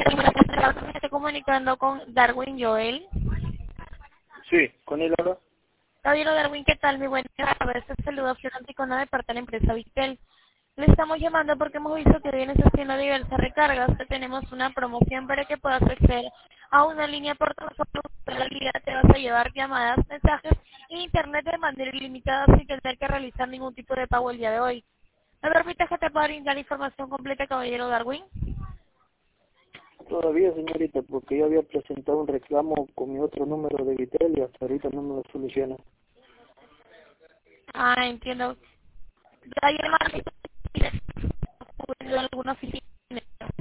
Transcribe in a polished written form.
Me estoy comunicando con Darwin Joel. Sí, con él habla. Caballero Darwin, ¿qué tal? Mi buena tarde. Este saludo a Floranticona de parte de la empresa Vitel. Le estamos llamando porque hemos visto que vienes haciendo diversas recargas. Que tenemos una promoción para que puedas acceder a una línea por tan solo una realidad. Te vas a llevar llamadas, mensajes e internet de manera ilimitada sin tener que realizar ningún tipo de pago el día de hoy. ¿Me permites que te pueda brindar información completa, caballero Darwin? Todavía, señorita, porque yo había presentado un reclamo con mi otro número de Vitel y hasta ahorita no me lo soluciona. Ah, entiendo. ¿Ya llamar en alguna oficina?